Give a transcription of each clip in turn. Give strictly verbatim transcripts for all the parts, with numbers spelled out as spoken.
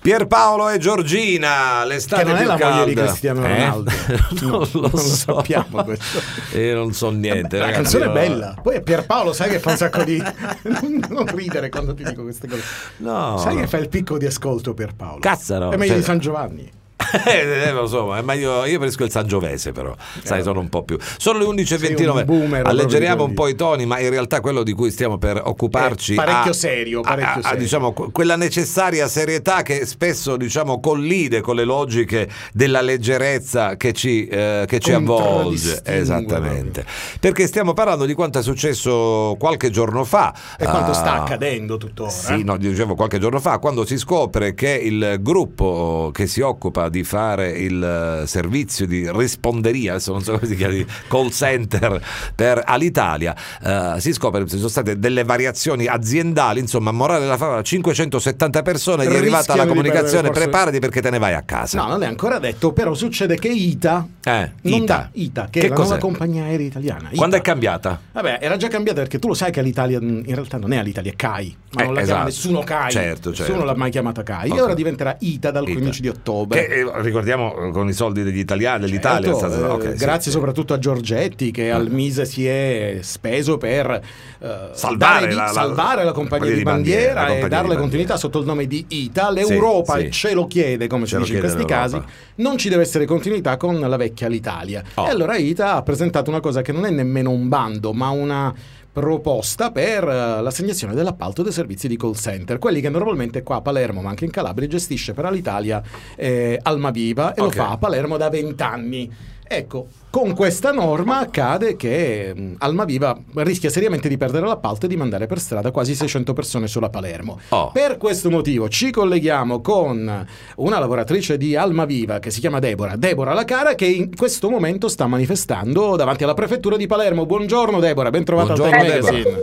Pierpaolo e Giorgina, l'estate che non più è la calda. moglie di Cristiano Eh? Ronaldo. non No, lo, non lo so. sappiamo questo. Io non so niente. La ragazzi, canzone io- è bella. Poi Pierpaolo, sai che fa un sacco di non ridere quando ti dico queste cose. No, Sai no. che fa il picco di ascolto Pierpaolo. Cazzaro, È meglio cioè- di San Giovanni. Eh, eh, lo so, ma è meglio, io preferisco il Sangiovese, però sai, sono un po' più. Sono le undici e ventinove. Sei un boomer, Alleggeriamo proprio un po' i toni, ma in realtà quello di cui stiamo per occuparci È parecchio ha- serio, ha- parecchio ha- ha, serio. diciamo, que- quella necessaria serietà che spesso, diciamo, collide con le logiche della leggerezza che ci, eh, che ci avvolge. Contraddistingue Esattamente. Perché stiamo parlando di quanto è successo qualche giorno fa. E quanto Ah, sta accadendo tuttora. Sì, no, dicevo qualche giorno fa, quando si scopre che il gruppo che si occupa di fare il eh, servizio di risponderia, adesso non so come si chiama, di call center per Alitalia, eh, si scopre che ci sono state delle variazioni aziendali, insomma, morale della favola, cinquecentosettanta persone, gli è arrivata la Rischiano di comunicazione, perdere forse- preparati perché te ne vai a casa. No, non è ancora detto, però succede che ITA, Eh, non ITA. dà- ITA, che, Che è la cos'è? nuova compagnia aerea italiana. Quando è ITA. cambiata? Vabbè, era già cambiata perché tu lo sai che l'Italia in realtà non è Alitalia, è C A I, ma Eh, non la esatto. chiama nessuno C A I. Certo, Nessuno certo. l'ha mai chiamata C A I. Ok. E ora diventerà ITA dal ITA. quindici di ottobre. Che, eh, ricordiamo, con i soldi degli italiani, dell'Italia è Certo, stato- eh, ok, sì, grazie sì. soprattutto a Giorgetti che al Mise si è speso per eh, Salvare dare di- la- la- salvare la compagnia di bandiera, la compagnia e di darle bandiera. continuità sotto il nome di ITA. L'Europa Sì, sì. ce lo chiede, come Ce si lo dice in chiede questi l'Europa. casi, non ci deve essere continuità con la vecchia Alitalia. Oh. E allora ITA ha presentato una cosa che non è nemmeno un bando, ma una proposta per eh, l'assegnazione dell'appalto dei servizi di call center, quelli che normalmente qua a Palermo ma anche in Calabria gestisce per Alitalia eh, Almaviva, e Ok. lo fa a Palermo da vent'anni. Ecco, con questa norma accade che mh, Almaviva rischia seriamente di perdere l'appalto e di mandare per strada quasi seicento persone solo a Palermo. Oh. Per questo motivo ci colleghiamo con una lavoratrice di Almaviva che si chiama Deborah, Deborah Lacara, che in questo momento sta manifestando davanti alla prefettura di Palermo. Buongiorno Deborah, ben trovata al Buongiorno, Time Deborah. Magazine.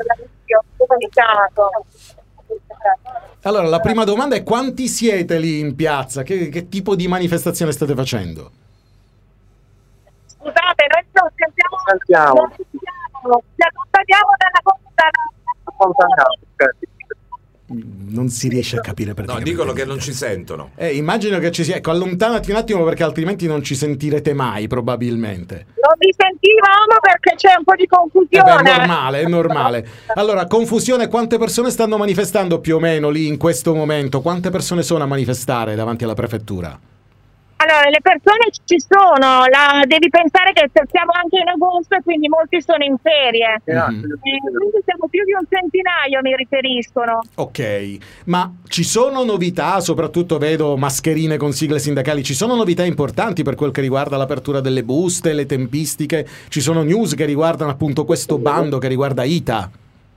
Allora, la prima domanda è: quanti siete lì in piazza? Che, che tipo di manifestazione state facendo? Scusate, noi non sentiamo, Sentiamo. non sentiamo, ci allontaniamo dalla computadora. Non si riesce a capire perché. No, dicono che non ci sentono. Eh, immagino che ci sia. Ecco, allontanati un attimo perché altrimenti non ci sentirete mai, probabilmente. Non vi sentivamo perché c'è un po' di Eh beh, confusione. è normale, è normale. Allora, confusione, quante persone stanno manifestando più o meno lì in questo momento? Quante persone sono a manifestare davanti alla prefettura? Allora, le persone ci sono, la, devi pensare che siamo anche in agosto e quindi molti sono in ferie. Mhm. E quindi siamo più di un centinaio, mi riferiscono. Ok, ma ci sono novità, soprattutto vedo mascherine con sigle sindacali, ci sono novità importanti per quel che riguarda l'apertura delle buste, le tempistiche, ci sono news che riguardano appunto questo bando che riguarda ITA.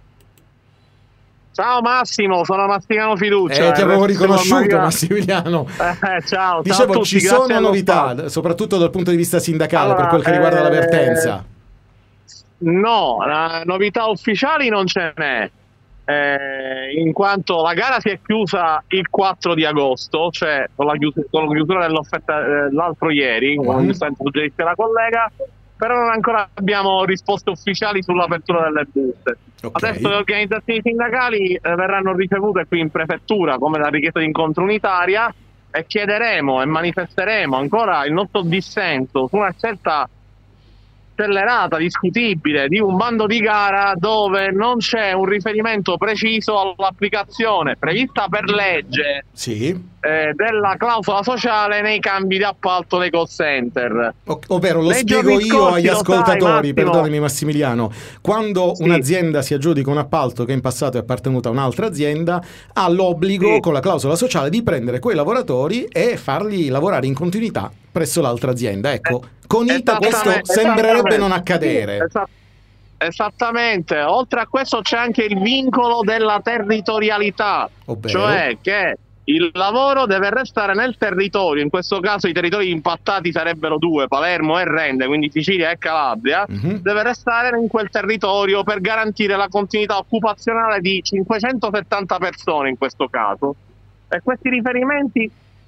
Ciao Massimo, sono Massimiliano Fiducia. Eh, ti avevo riconosciuto, Almaviva. Massimiliano. Eh, ciao, Dicevo, ciao a tutti, ci grazie sono allo novità, spazio. soprattutto dal punto di vista sindacale, Allora, per quel che riguarda eh, l'avvertenza. No, la novità ufficiali non ce n'è, eh, in quanto la gara si è chiusa il quattro di agosto, cioè con la chiusura, con la chiusura dell'offerta eh, l'altro ieri, come Mhm. giustamente suggerisce la collega, però non ancora abbiamo risposte ufficiali sull'apertura delle buste. Ok. Adesso le organizzazioni sindacali eh, verranno ricevute qui in prefettura come la richiesta di incontro unitaria e chiederemo e manifesteremo ancora il nostro dissenso su una scelta accelerata, discutibile, di un bando di gara dove non c'è un riferimento preciso all'applicazione prevista per legge Sì. eh, della clausola sociale nei cambi di appalto dei call center. O- ovvero lo Nei spiego giorni io scorsi, agli lo sai, ascoltatori, Massimo. perdonami Massimiliano, quando Sì. un'azienda si aggiudica un appalto che in passato è appartenuta a un'altra azienda, ha l'obbligo Sì. con la clausola sociale di prendere quei lavoratori e farli lavorare in continuità presso l'altra azienda. Ecco, con ITA questo Esattamente, sembrerebbe esattamente. non accadere. Sì, esa- esattamente, oltre a questo c'è anche il vincolo della territorialità, Ovvero? cioè che il lavoro deve restare nel territorio, in questo caso i territori impattati sarebbero due, Palermo e Rende, quindi Sicilia e Calabria, Mhm. deve restare in quel territorio per garantire la continuità occupazionale di cinquecentosettanta persone in questo caso. E questi riferimenti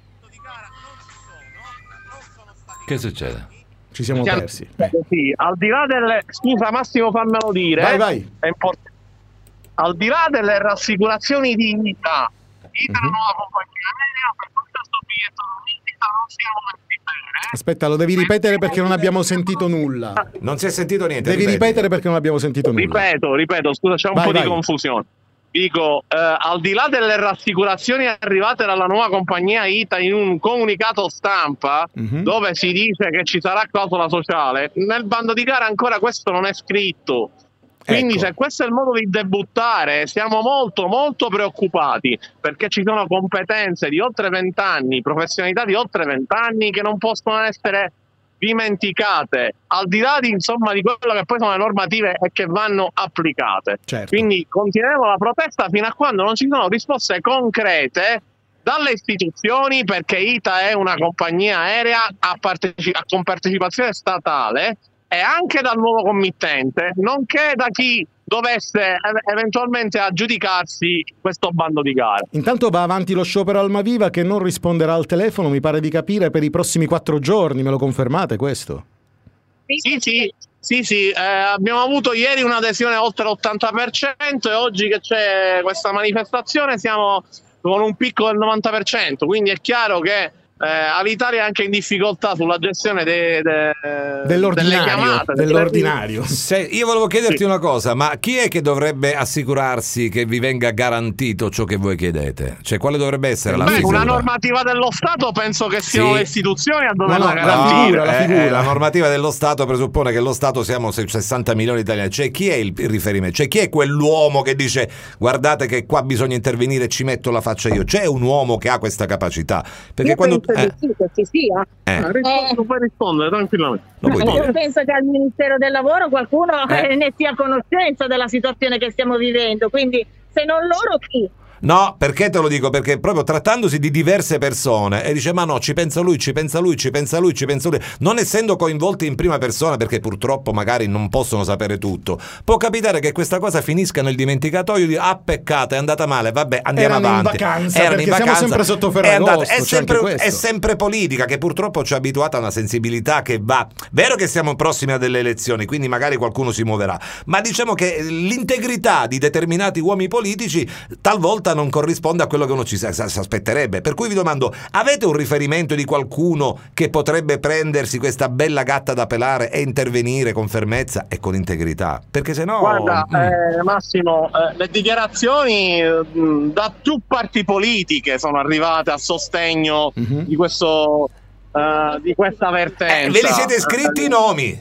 Che succede? Ci siamo Siamo- persi. Eh. Sì, al di là delle scusa Massimo, fammelo dire. Vai, vai. È import- Al di là delle rassicurazioni di ITA, ITA è Mhm. una nuova compagnia aerea, per quanto Aspetta, lo devi ripetere perché non abbiamo sentito nulla. Non si è sentito niente. Devi ripeti. ripetere perché non abbiamo sentito nulla. Ripeto, ripeto, scusa, c'è un Vai, po' vai. di confusione. Dico, eh, al di là delle rassicurazioni arrivate dalla nuova compagnia I T A in un comunicato stampa, Mhm. dove si dice che ci sarà clausola sociale, nel bando di gara ancora questo non è scritto. Quindi Ecco. se questo è il modo di debuttare, siamo molto molto preoccupati, perché ci sono competenze di oltre vent'anni, professionalità di oltre vent'anni che non possono essere dimenticate, al di là di, insomma, di quello che poi sono le normative e che vanno applicate. Certo. Quindi continueremo la protesta fino a quando non ci sono risposte concrete dalle istituzioni, perché I T A è una compagnia aerea a parteci- a- con partecipazione statale, e anche dal nuovo committente, nonché da chi dovesse ev- eventualmente aggiudicarsi questo bando di gara. Intanto va avanti lo sciopero Almaviva che non risponderà al telefono, mi pare di capire, per i prossimi quattro giorni. Me lo confermate questo? Sì, sì, sì, sì, eh, abbiamo avuto ieri un'adesione oltre l'ottanta per cento e oggi che c'è questa manifestazione siamo con un picco del novanta per cento, quindi è chiaro che eh, Alitalia è anche in difficoltà sulla gestione de, de, Dell'ordinario, delle chiamate. dell'ordinario. Se, io volevo chiederti Sì. una cosa, ma chi è che dovrebbe assicurarsi che vi venga garantito ciò che voi chiedete? Cioè, quale dovrebbe essere la Beh, figura? una normativa dello Stato penso che siano Sì. le istituzioni a doverla No, no, la garantire. figura, la eh, figura. eh, la normativa dello Stato presuppone che lo Stato siamo sessanta milioni di italiani. Cioè, chi è il, il riferimento? Cioè, chi è quell'uomo che dice guardate che qua bisogna intervenire, ci metto la faccia io? C'è un uomo che ha questa capacità? Perché Io quando penso eh, di sì, che ci sia. eh, Ah, rispondo, puoi rispondere tranquillamente. lo puoi Io dire. penso che al Ministero del Lavoro qualcuno Eh. eh, ne sia a conoscenza della situazione che stiamo vivendo, quindi se non loro chi? No, perché te lo dico? Perché proprio trattandosi di diverse persone e dice ma no, ci pensa lui, ci pensa lui, ci pensa lui, ci pensa lui, non essendo coinvolti in prima persona, perché purtroppo magari non possono sapere tutto, può capitare che questa cosa finisca nel dimenticatoio di ah peccato, è andata male, vabbè andiamo Erano in avanti. vacanza, perché siamo sempre sotto Ferragosto, è, andata- è c'è sempre, anche questo. è sempre politica, che purtroppo ci ha abituato a una sensibilità che va, vero che siamo prossimi a delle elezioni, quindi magari qualcuno si muoverà, ma diciamo che l'integrità di determinati uomini politici talvolta non corrisponde a quello che uno ci si si aspetterebbe. Per cui vi domando, avete un riferimento di qualcuno che potrebbe prendersi questa bella gatta da pelare e intervenire con fermezza e con integrità? Perché se no Guarda, mm, eh, Massimo, eh, le dichiarazioni mh, da più parti politiche sono arrivate a sostegno Mhm. di questo eh, di questa vertenza. eh, ve li siete scritti i nomi?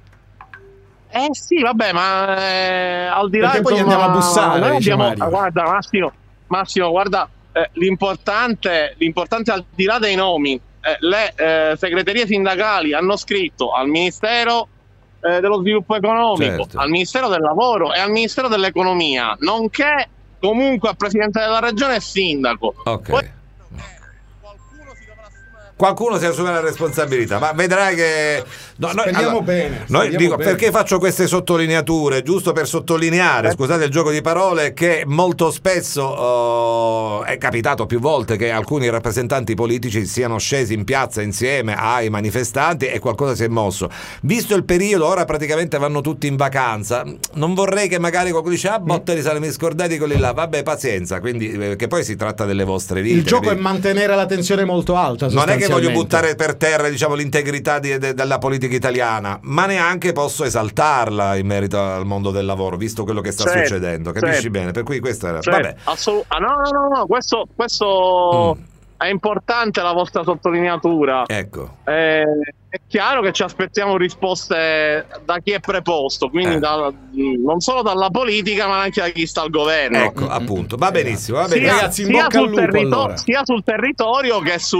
Eh sì, vabbè, ma eh, al di là Perché poi insomma, andiamo a bussare, noi dice abbiamo- Mario. guarda Massimo, Massimo, guarda, eh, l'importante, l'importante al di là dei nomi, eh, le eh, segreterie sindacali hanno scritto al Ministero eh, dello Sviluppo Economico, Certo. al Ministero del Lavoro e al Ministero dell'Economia, nonché comunque al Presidente della Regione e Sindaco. Ok. Poi- qualcuno si dovrà assumere- Qualcuno si assume la responsabilità, ma vedrai che no, noi- Speriamo allora, bene, noi speriamo dico, bene. perché faccio queste sottolineature? Giusto per sottolineare, scusate il gioco di parole, che molto spesso oh, è capitato più volte che alcuni rappresentanti politici siano scesi in piazza insieme ai manifestanti e qualcosa si è mosso. Visto il periodo, ora praticamente vanno tutti in vacanza, non vorrei che magari qualcuno dice ah botteri, saremmo scordati quelli là, vabbè pazienza, quindi eh, che poi si tratta delle vostre vite. Il gioco è capito? mantenere la tensione molto alta. Non è che voglio sostanzialmente. buttare per terra, diciamo, l'integrità di- de- della politica italiana, ma neanche posso esaltarla in merito al mondo del lavoro, visto quello che sta Certo, succedendo. Capisci certo. bene? Per cui questo era. Cioè, Vabbè. assolut- ah, no, no, no, no, questo, questo Mm. è importante la vostra sottolineatura. Ecco. Eh, è chiaro che ci aspettiamo risposte da chi è preposto, quindi Eh. da- non solo dalla politica, ma anche da chi sta al governo. Ecco, appunto. Va benissimo, va Sia, benissimo. Ragazzi, in sia bocca al sul lupo, territo- allora. sia sul territorio che su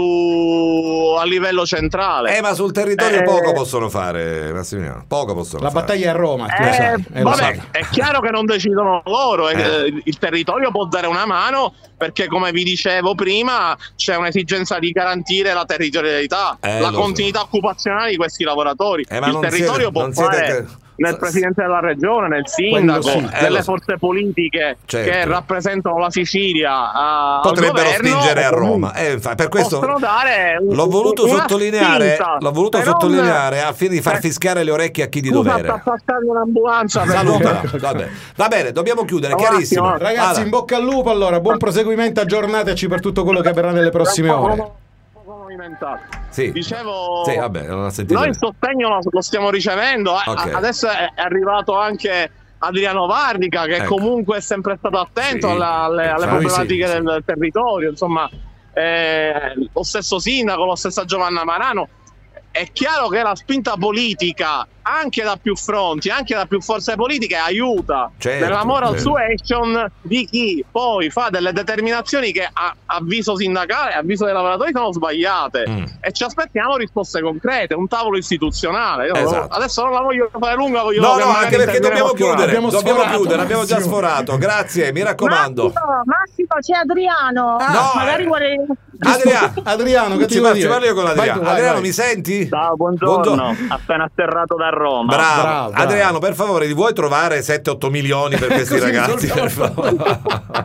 a livello centrale. Eh, ma sul territorio Eh. poco possono fare, Massimiliano. Poco possono La fare. battaglia è a Roma, tu lo Eh, sai, eh, lo vabbè, sai. è chiaro che non decidono loro, eh, Eh. il territorio può dare una mano perché, come vi dicevo prima, c'è un'esigenza di garantire la territorialità, Eh, la lo so. continuità occupazionale di questi lavoratori. Eh, ma il non territorio siete- può non siete fare che- nel presidente della regione, nel sindaco, Quello sì, eh, nelle lo so. forze politiche Certo. che rappresentano la Sicilia a, al Potrebbero governo, spingere a o comunque Roma. Eh, infatti, per questo possono dare un- l'ho voluto una sottolineare, spinta, l'ho voluto per non- sottolineare a fine di far Eh, fischiare le orecchie a chi di Scusa, dovere. sta passando un'ambulanza per Salutala. Vabbè. Va bene, dobbiamo chiudere, Un chiarissimo. attimo, Ragazzi, Vada. in bocca al lupo allora, buon proseguimento, aggiornateci per tutto quello che avverrà nelle prossime ore. Poco movimentato. Sì. Dicevo, sì, vabbè, non ho sentito. noi il sostegno lo, lo stiamo ricevendo. Okay. Adesso è arrivato anche Adriano Vardica, che ecco. comunque è sempre stato attento sì, alla, alle, alle esatto. problematiche sì, sì. del territorio. Insomma, eh, lo stesso sindaco, lo stessa Giovanna Marano. È chiaro che la spinta politica, anche da più fronti, anche da più forze politiche, aiuta certo, nella moral certo. suasion di chi poi fa delle determinazioni che a avviso sindacale, a avviso dei lavoratori sono sbagliate. Mm. E ci aspettiamo risposte concrete, un tavolo istituzionale. Io Esatto. adesso non la voglio fare lunga, voglio No, che no, magari anche perché dobbiamo interverremo più chiudere. Abbiamo Dobbiamo sforato, chiudere, abbiamo già Massimo. sforato. Grazie, mi raccomando. Massimo, Massimo, c'è Adriano. No, magari eh. vuole. Adriano, Adriano, che ti ci vuoi faccio dire? parlare io con Vai Adriano. tu, vai, Adriano, vai. mi senti? Ciao, buongiorno. Appena atterrato da Roma. Bravo. Bravo, bravo. Adriano, per favore, li vuoi trovare sette otto milioni per questi Così ragazzi? risolviamo Per favore.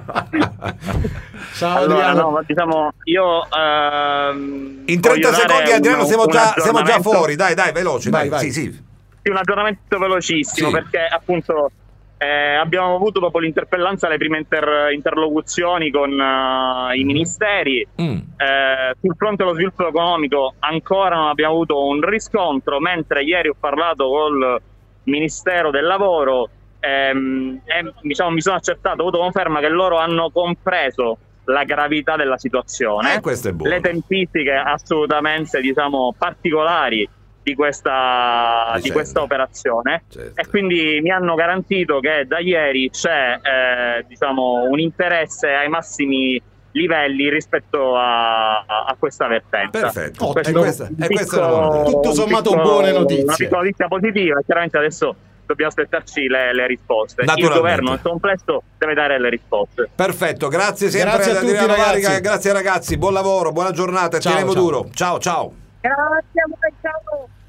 Ciao Allora, Adriano. no, diciamo, io ehm, In trenta voglio dare secondi, Adriano, un- siamo un già, siamo già aggiornamento- fuori. Dai, dai, veloce. Vai, dai. vai. Sì, sì. Sì, un aggiornamento velocissimo, Sì. perché appunto eh, abbiamo avuto dopo l'interpellanza le prime inter- interlocuzioni con eh, i ministeri. Mm. Eh, sul fronte dello sviluppo economico ancora non abbiamo avuto un riscontro, mentre ieri ho parlato col Ministero del Lavoro ehm, e diciamo, mi sono accertato, ho avuto conferma che loro hanno compreso la gravità della situazione, Eh, questo è buono. le tempistiche assolutamente diciamo particolari di questa, Mi di sembra. questa operazione. Certo. E quindi mi hanno garantito che da ieri c'è eh, diciamo, un interesse ai massimi livelli rispetto a, a questa vertenza. Perfetto. Ottimo. E questa, e questa è la buona notizia. Tutto un sommato piccolo- buone notizie. Una piccola notizia positiva, chiaramente adesso dobbiamo aspettarci le, le risposte. Il Naturalmente. governo nel complesso deve dare le risposte. Perfetto, grazie sempre Grazie a ad tutti, Adriano ragazzi. Varica, grazie ragazzi, buon lavoro, buona giornata, Ciao, teniamo ciao. duro. Ciao, ciao. Grazie a voi, ciao.